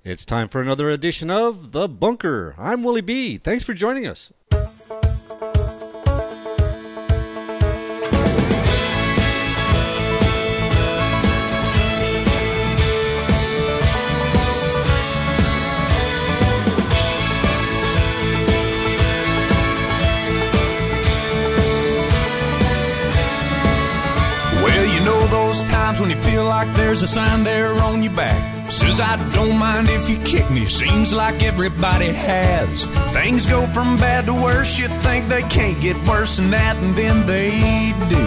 It's time for another edition of The Bunker. I'm Willie B. Thanks for joining us. Those times when you feel like there's a sign there on your back says I don't mind if you kick me. Seems like everybody has. Things go from bad to worse. You think they can't get worse than that, and then they do.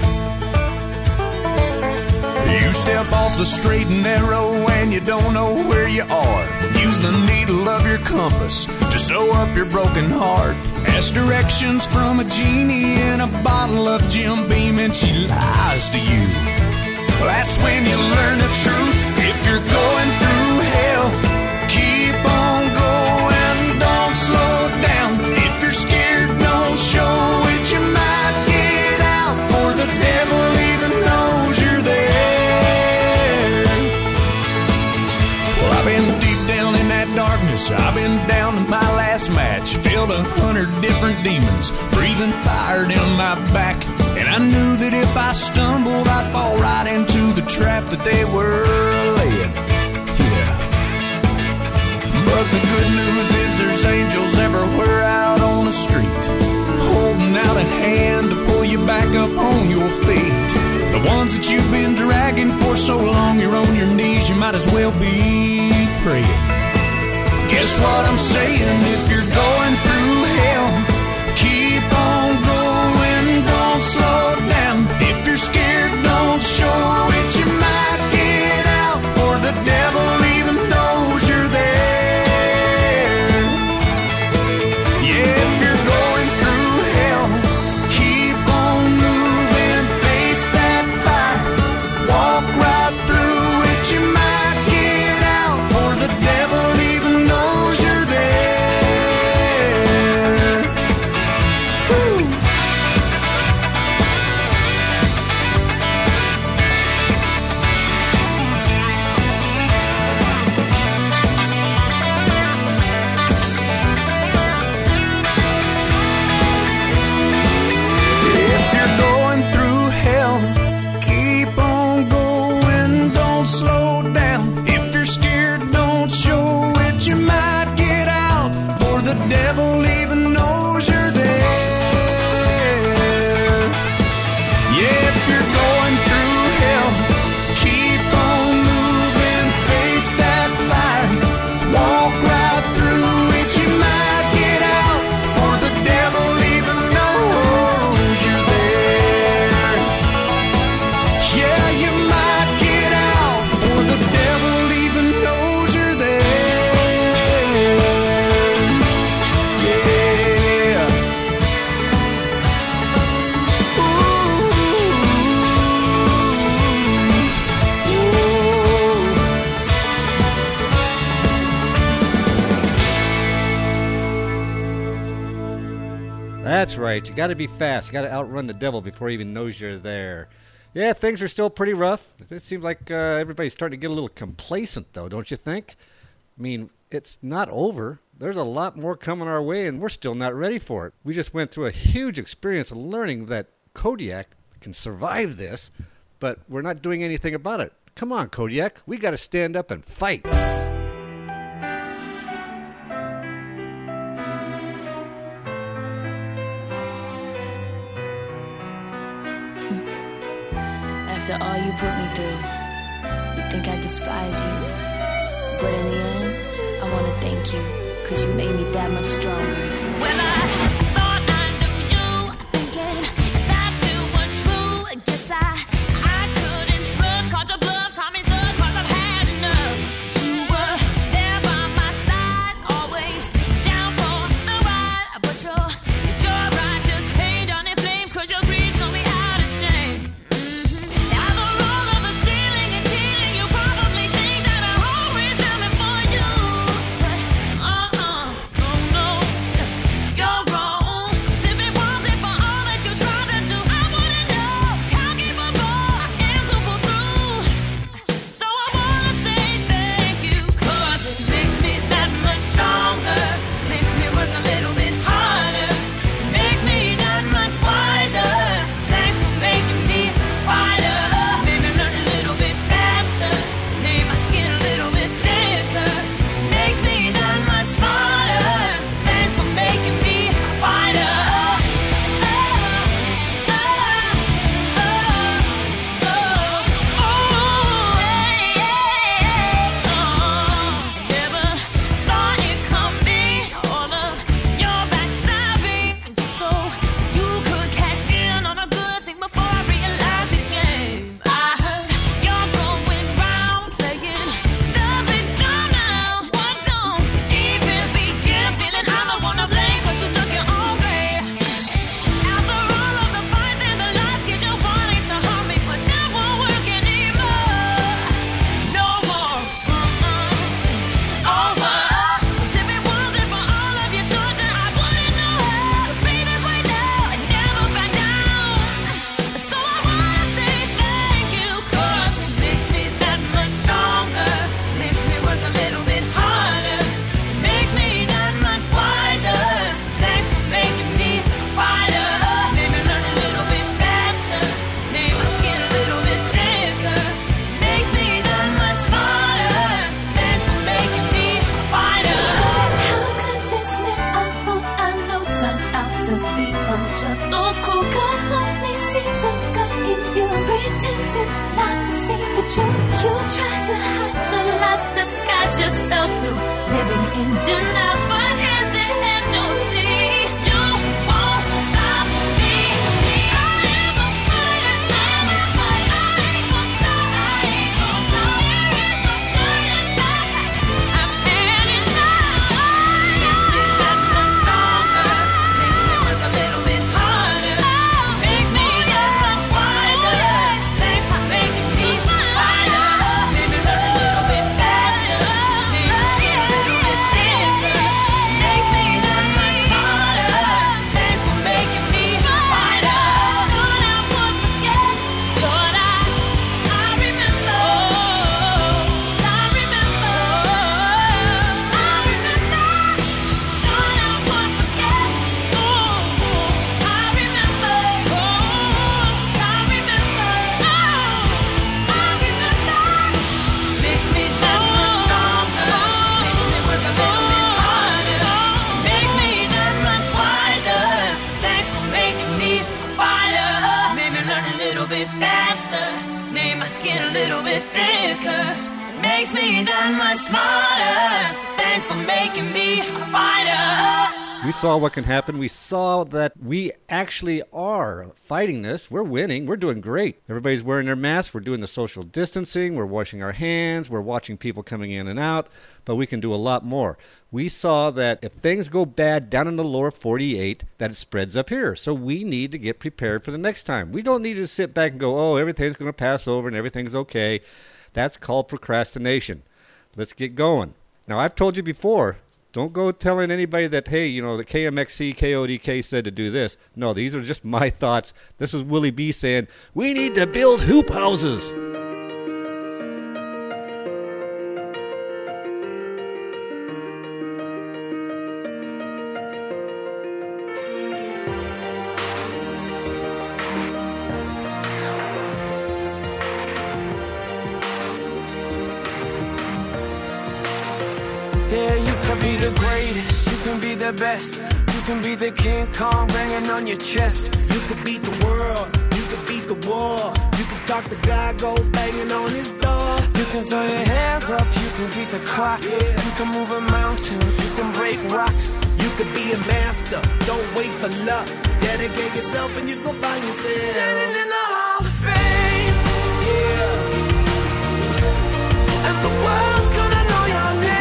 You step off the straight and narrow and you don't know where you are. Use the needle of your compass to sew up your broken heart. Ask directions from a genie in a bottle of Jim Beam and she lies to you. That's when you learn the truth. If you're going through hell, keep on going, don't slow down. If you're scared, don't show it. You might get out, for the devil even knows you're there. Well, I've been deep down in that darkness. I've been down to my last match. Filled 100 different demons, breathing fire down my back. And I knew that if I stumbled, I'd fall right into the trap that they were laying. Yeah. But the good news is there's angels everywhere out on the street, holding out a hand to pull you back up on your feet. The ones that you've been dragging for so long, you're on your knees, you might as well be praying. Guess what I'm saying? If you're going through hell, keep on going, don't slow down. If you're scared, don't show it. You might get out, or the devil even knows you're there. Yeah, if you're going through hell, keep on moving, face that fire, walk right through it. You might get out, or the devil even knows you're there. Woo. If you're going through hell, keep on going, don't slow down. If you're scared, don't show it. You might get out, for the devil even knows you're there. Yeah, if you're going through hell, keep on moving, face that fire, walk right through it. You might get out, for the devil even knows you're there. Yeah, you might get out, for the devil even knows you're there. Yeah. That's right. You got to be fast. You got to outrun the devil before he even knows you're there. Yeah, things are still pretty rough. It seems like everybody's starting to get a little complacent, though, don't you think? I mean, it's not over. There's a lot more coming our way, and we're still not ready for it. We just went through a huge experience of learning that Kodiak can survive this, but we're not doing anything about it. Come on, Kodiak. We got to stand up and fight. After all you put me through, you think I despise you. But in the end, I want to thank you, 'cause you made me that much stronger. Well, I thought I knew you, thinking that you were true. Guess I couldn't trust, 'cause your love taught me so, 'cause I've had enough. You were there by my side, always down for the ride. But your ride just came down in flames, 'cause your greed saw me out of shame. Now the role of the stealing and cheating, you probably think that I always am it for you. But oh no, you're wrong. makes me that much smarter. Thanks for making me a fighter. We saw what can happen. We saw that we actually are fighting this. We're winning. We're doing great. Everybody's wearing their masks. We're doing the social distancing. We're washing our hands. We're watching people coming in and out. But we can do a lot more. We saw that if things go bad down in the lower 48, that it spreads up here. So we need to get prepared for the next time. We don't need to sit back and go, oh, everything's going to pass over and everything's okay. That's called procrastination. Let's get going. Now, I've told you before, don't go telling anybody that, hey, you know, the KMXC, KODK said to do this. No, these are just my thoughts. This is Willie B saying, we need to build hoop houses. Yeah, you can be the greatest, you can be the best. You can be the King Kong banging on your chest. You can beat the world, you can beat the war. You can talk to God, go banging on his door. You can throw your hands up, you can beat the clock. Yeah. You can move a mountain, you can break rocks. You can be a master, don't wait for luck. Dedicate yourself and you gon' find yourself standing in the Hall of Fame. Yeah. And the world's gonna know your name.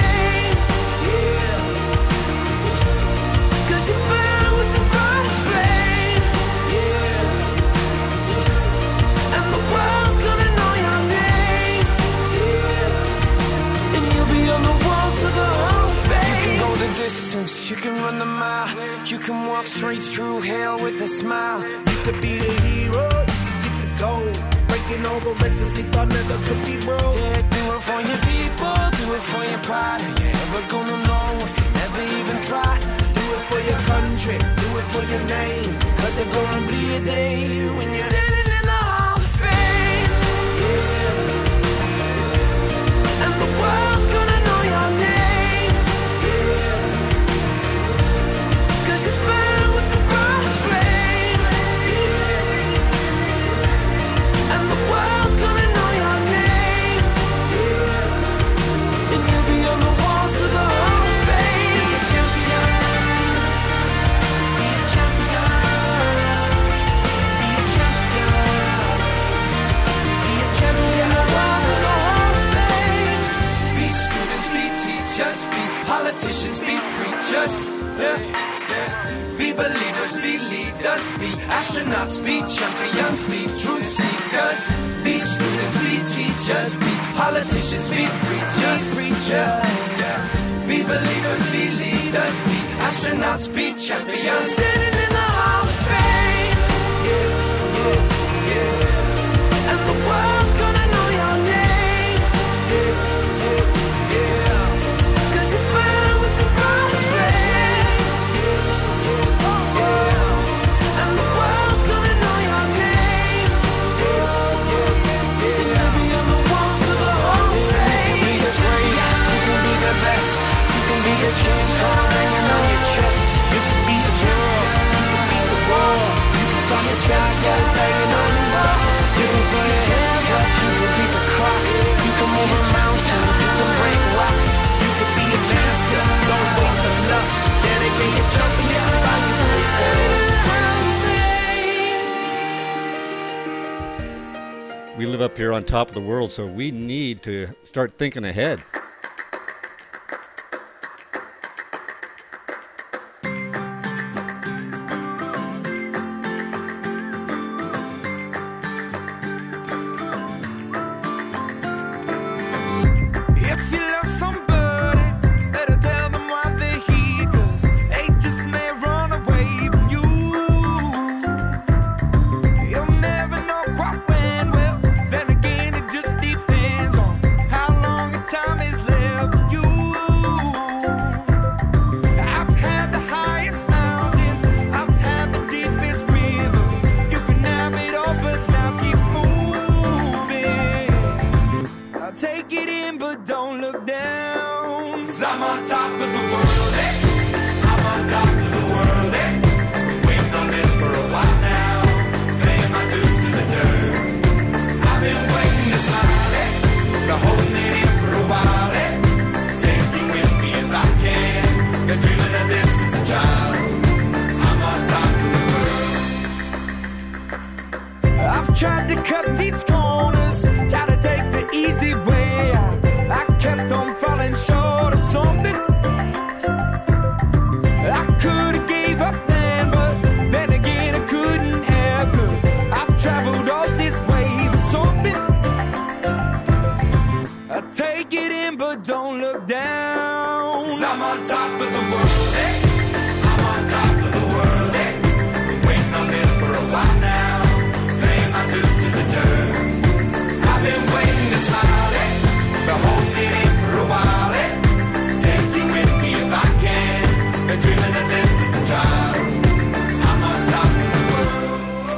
You can run the mile, you can walk straight through hell with a smile. You could be the hero, you can get the gold. Breaking all the records they thought never could be broke. Yeah, do it for your people, do it for your pride. Are you ever gonna know if you never even try? Do it for your country, do it for your name. Cause there's gonna be a day when you're standing in the Hall of Fame. Yeah. And the world's gonna know your name. Politicians be preachers, yeah. Be believers, be leaders, be astronauts, be champions, be truth seekers. Be students, be teachers, be politicians, be preachers, yeah. Be believers, be leaders, be astronauts, be champions. Standing in the Hall of Fame, yeah, yeah. And the world's gonna know your name, yeah. Be a King Kong hanging on your chest. You can be a general, you can beat the war. You can talk your child, got it banging on his door. You can throw your hands up, you can beat the clock. You can move a mountain, you can break rocks. You can be a master, live up here on top of the world, so we need to start thinking ahead. If you love somebody, better tell them why they're here, 'cause they just may run away from you. You'll never know quite when, well, then again it just depends on how long the time is left for you. I've had the highest mountains, I've had the deepest river. You can have it all, but now keeps moving. I'll take it in, but don't look down. 'Cause I'm on top of the world, eh? I'm on top of the world, eh? Been waiting on this for a while now. Paying my dues to the dirt. I've been waiting to smile, eh? Been holding it in for a while, eh? Take you with me if I can. Been dreaming of this since a child. I'm on top of the world. I've tried to cut these corners, tried to take the easy way out. I kept on falling short of something. I could have gave up then, but then again I couldn't have, 'cause I've traveled all this way for something. I take it in, but don't look down. 'Cause I'm on top of the world, eh? I'm on top of the world, eh? Been waiting on this for a while now. Paying my dues to the dirt. I've been waiting to smile, eh? Been holding it in for a while, eh? Take you with me if I can. Been dreaming of this since a child. I'm on top of the world.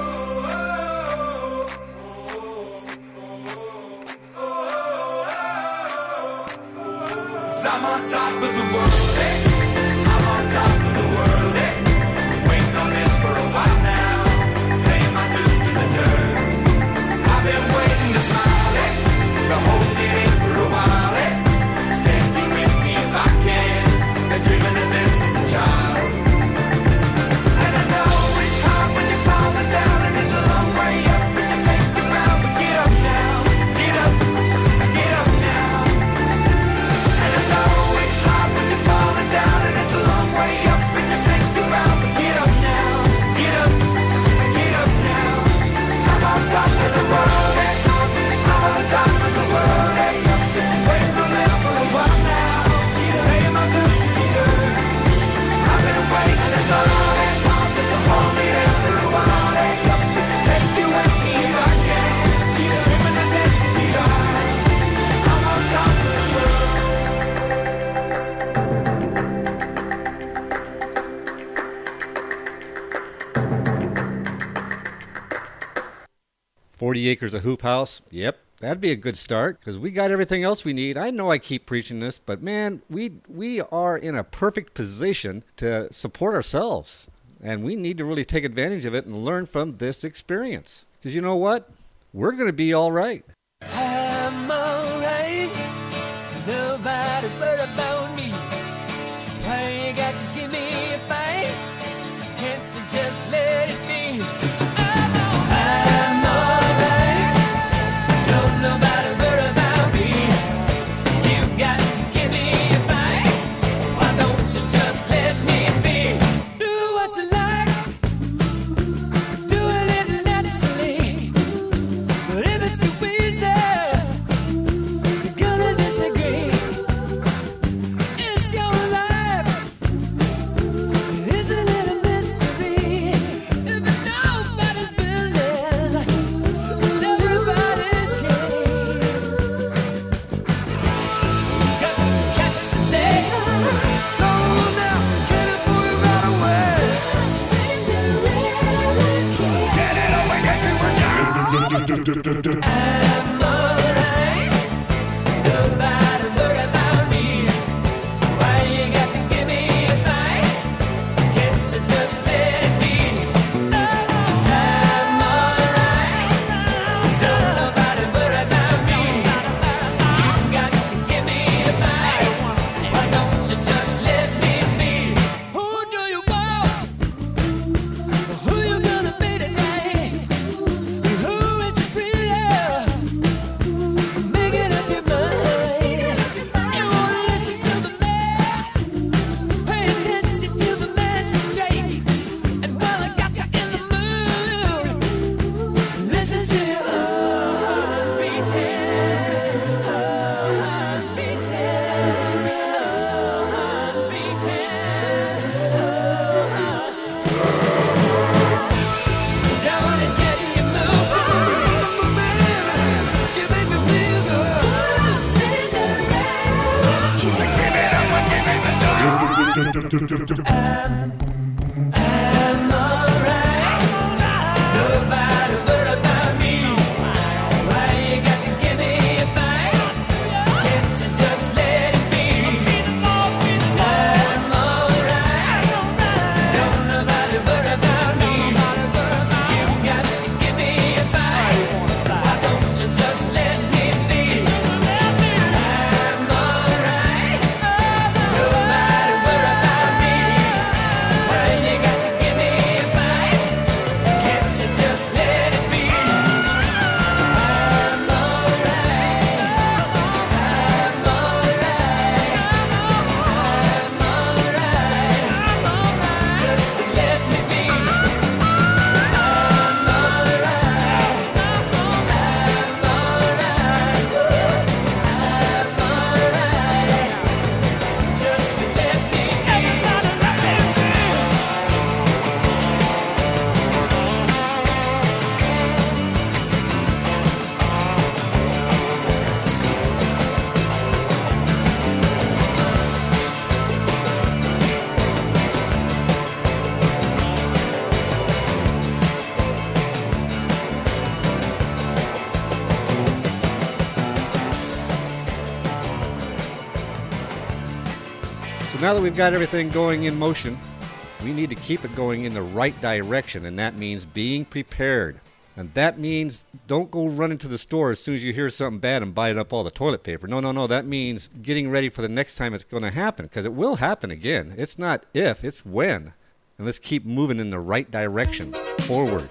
'Cause I'm on top of the world, eh? I'm on top of the world, eh? Been waiting on this for a while now. Paying my dues to the dirt. I've been waiting to smile, eh? Been holding it in for a while, eh? Take you with me if I can. Been dreaming of this since a child. And I know it's hard when you're falling down, and it's a long way up, and you make it round, but get up now, get up now. And I know it's hard when you're falling down, and it's a long way up, and you make it round, but get up now, get up now. 'Cause I'm on top of the world, eh? I'm on top of the world, eh? Waiting on this for a while now. Paying my dues to the dirt. I've been waiting this long, eh? Hold me there for a while, eh? Take you with me if I can. Dreaming of this to be ours. I'm on top of the world. 40 acres of hoop house. Yep, that'd be a good start, because we got everything else we need. I know I keep preaching this, but man, we are in a perfect position to support ourselves. And we need to really take advantage of it and learn from this experience. Because you know what? We're going to be all right. I'm alright. Nobody worry about me. Why you got to give me a fight? Can't you just let it be? I'm alright. Don't nobody worry about me. You got to give me a fight. Why don't you just let me be? Do what you like. Do it naturally. But if it's too easy, you're gonna disagree. It's your life. Isn't it a mystery? If it's nobody's business, it's everybody's game. Got to catch a day. No, now, get it, put it right away. Get it away, get you a job. I'm alright. Nobody worry about me. Why you got to give me a fight? Can't you just let it be? I'm alright. Don't nobody worry about me. You got to give me a fight. Why don't you just let me be? Who do you want? Who you gonna be tonight? Who is it really? So now that we've got everything going in motion, we need to keep it going in the right direction, and that means being prepared. And that means don't go running to the store as soon as you hear something bad and buying up all the toilet paper. No. That means getting ready for the next time it's going to happen, because it will happen again. It's not if, it's when. And let's keep moving in the right direction, forward.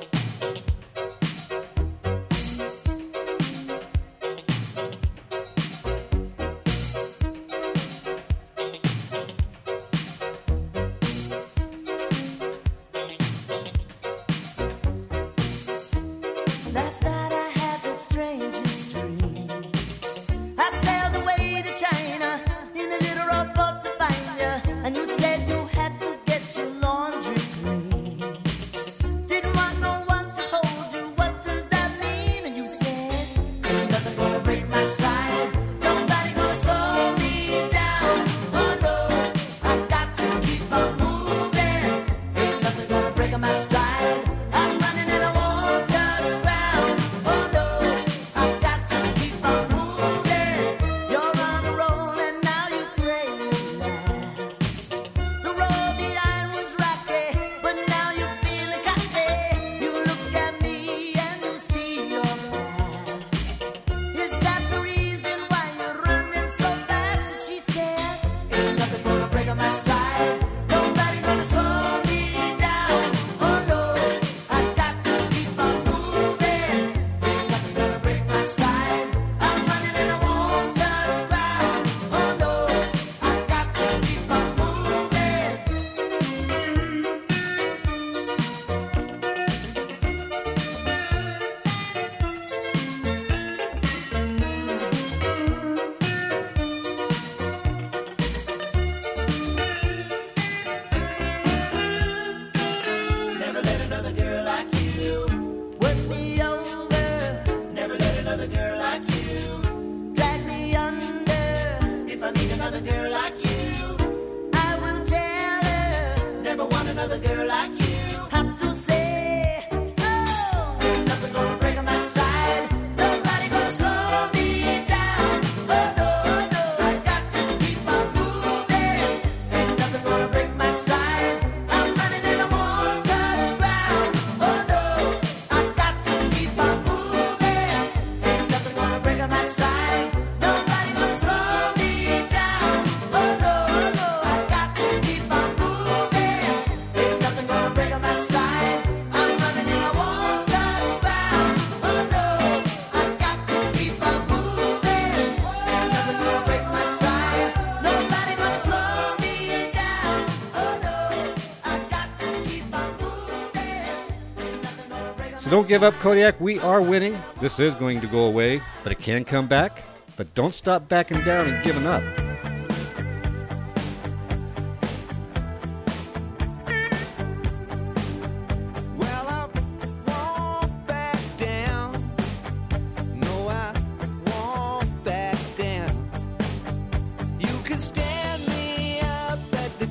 Last night I had the strangest dream. I sailed away to China in a little rowboat to find you, and you said you had to get your laundry clean. Didn't want no one to hold you. What does that mean? And you said, ain't nothing gonna break my stride. Nobody gonna slow me down. Oh no, I got to keep on moving. Ain't nothing gonna break my stride. I'm running and I won't touch ground. Oh no, I've got to keep on moving. You're on a roll and now you pray you last. The road behind was rocky, but now you're feeling cocky. You look at me and you see your past. Is that the reason why you're running so fast? And she said, ain't nothing gonna break on my stride. Nobody gonna slow me down. Oh no, I've got to keep on moving. Ain't nothing gonna break my stride. I'm running and I won't touch ground. Oh no, I've got to keep on moving. Never let another girl like you work me over. Never let another girl like you drag me under. If I need another girl like you, I will tell her. Never want another girl like you. Have to say, oh, ain't nothing gonna break my stride. Nobody gonna slow me down. Oh no, I got to keep on moving. Ain't nothing gonna break my stride. I'm running and I won't touch ground. Oh no, I got to keep on moving. Ain't nothing gonna break my stride. Nobody gonna slow me down. Oh no, I got to keep on moving. Ain't nothing gonna break my stride. I'm running and I won't touch ground. Oh no, I got to keep on moving. Ain't nothing gonna break my stride. Nobody gonna slow me down. Oh no, I got to keep on moving. Ain't nothing gonna break my So don't give up, Kodiak. We are winning. This is going to go away, but it can come back. But don't stop backing down and giving up. Well, I won't back down. No, I won't back down. You can stand me up at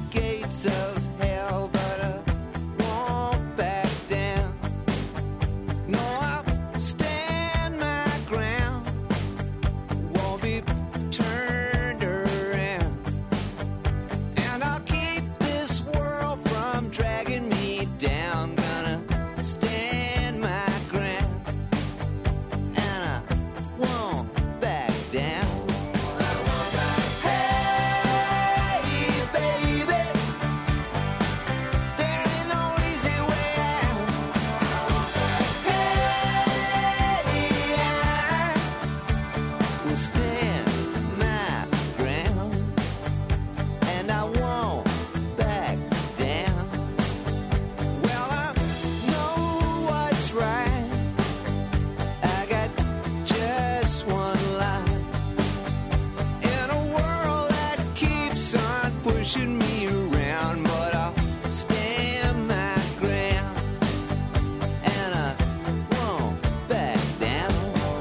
pushing me around, but I'll stand my ground, and I won't back down.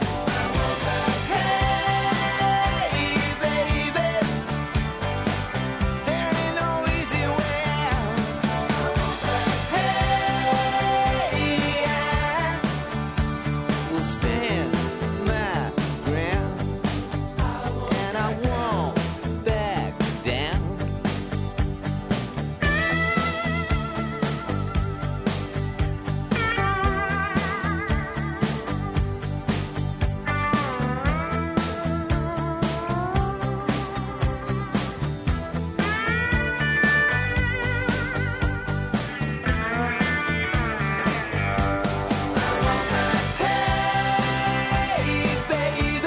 Hey, baby, there ain't no easy way out. Hey, I will stand my ground, and I won't back down. Hey, baby,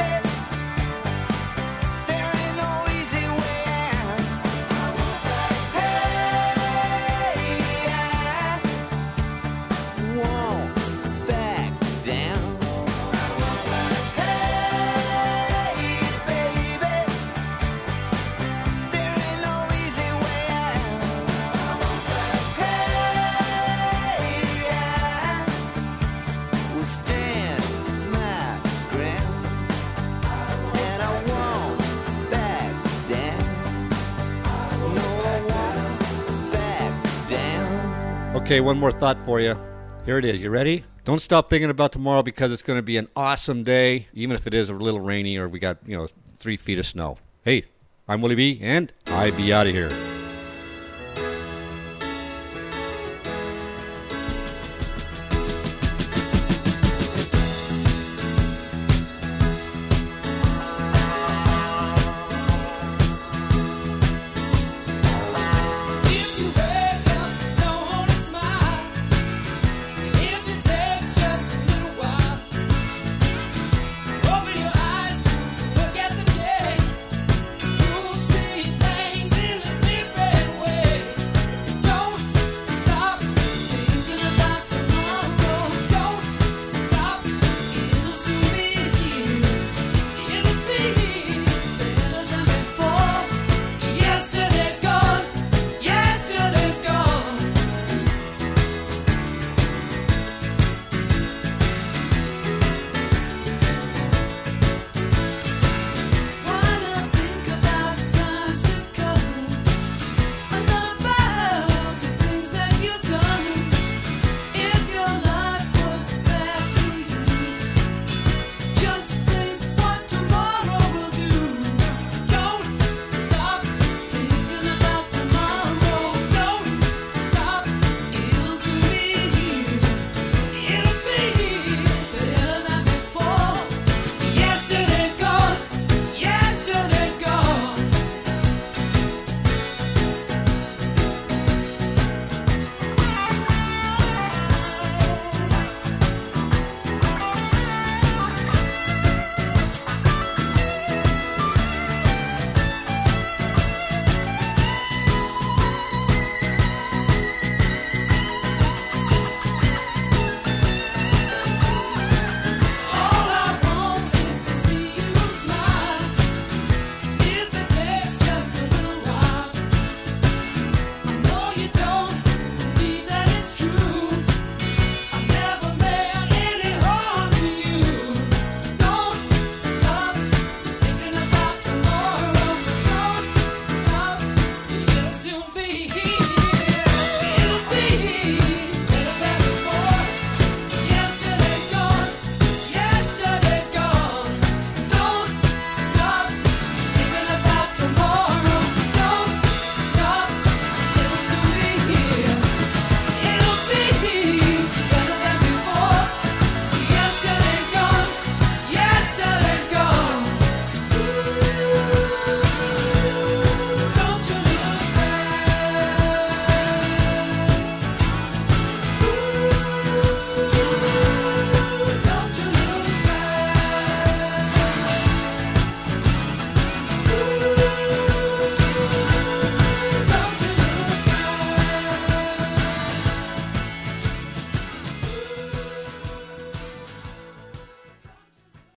there ain't no easy way out. Hey, I won't back down. Hey, baby, there ain't no easy way out. Hey, I will stand my ground, and I won't back down. No, I won't back down. Okay, one more thought for you. Here it is. You ready? Don't stop thinking about tomorrow because it's going to be an awesome day, even if it is a little rainy or we got, 3 feet of snow. Hey, I'm Willie B, and I be out of here.